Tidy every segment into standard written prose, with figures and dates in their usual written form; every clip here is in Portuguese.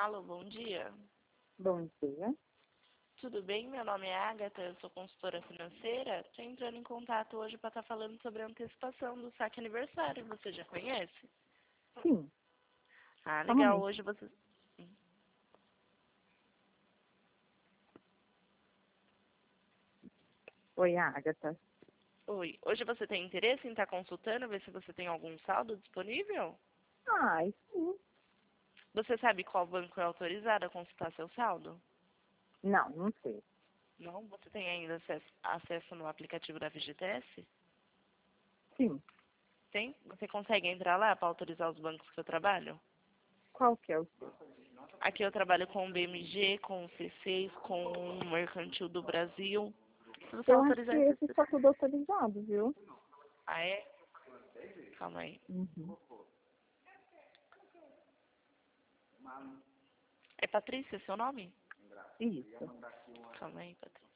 Alô, bom dia. Bom dia. Tudo bem? Meu nome é Agatha, eu sou consultora financeira. Estou entrando em contato hoje para estar falando sobre a antecipação do saque aniversário. Você já conhece? Sim, Ah, só um legal. momento. Hoje você... Oi, Agatha. Oi. Hoje você tem interesse em estar consultando, ver se você tem algum saldo disponível? Sim. Você sabe qual banco é autorizado a consultar seu saldo? Não, não sei. Não? Você tem ainda acesso no aplicativo da FGTS? Sim. Tem? Você consegue entrar lá para autorizar os bancos que eu trabalho? Qual que é o seu? Aqui eu trabalho com o BMG, com o C6, com o Mercantil do Brasil. Se você Eu acho que autorizar esse esses... está tudo autorizado, viu? Ah, é? Calma aí. Uhum. É Patrícia seu nome? Isso. Calma aí, Patrícia.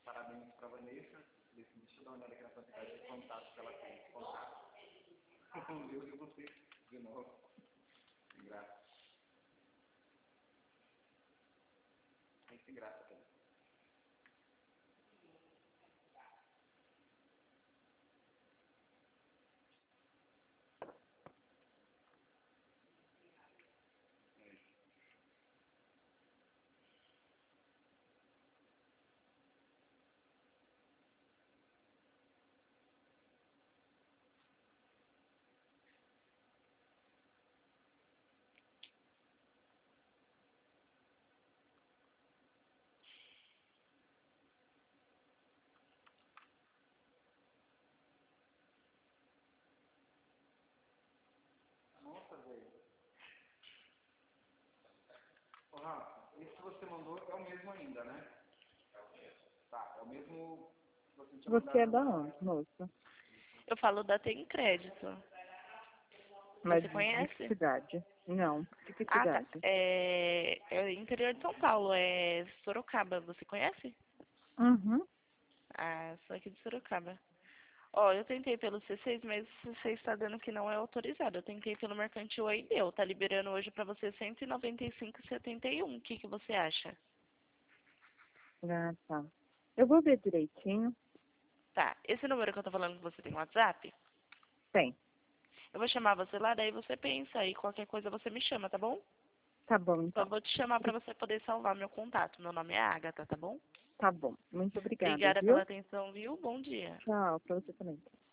Esse que você mandou é o mesmo ainda, né? Tá, é o mesmo que você tinha Você é mandado. da onde, moça? Eu falo da Tem Crédito. Mas Você de que conhece? cidade? Não. De que Ah, tá. cidade? É o interior de São Paulo, é Sorocaba. Você conhece? Uhum. Ah, sou aqui de Sorocaba. Ó, eu tentei pelo C6, mas o C6 está dando que não é autorizado. Eu tentei pelo Mercantil aí deu. Tá liberando hoje para você 195,71. O que você acha? Ah, tá. Eu vou ver direitinho. Tá, esse número que eu tô falando que você tem no WhatsApp, Tem. eu vou chamar você lá, daí você pensa e qualquer coisa você me chama, tá bom? Tá bom, Eu então. vou te chamar para você poder salvar meu contato. Meu nome é Agatha, tá bom? Tá bom. Muito obrigada, Obrigada pela viu? atenção, viu? Bom dia. Tchau, pra você também.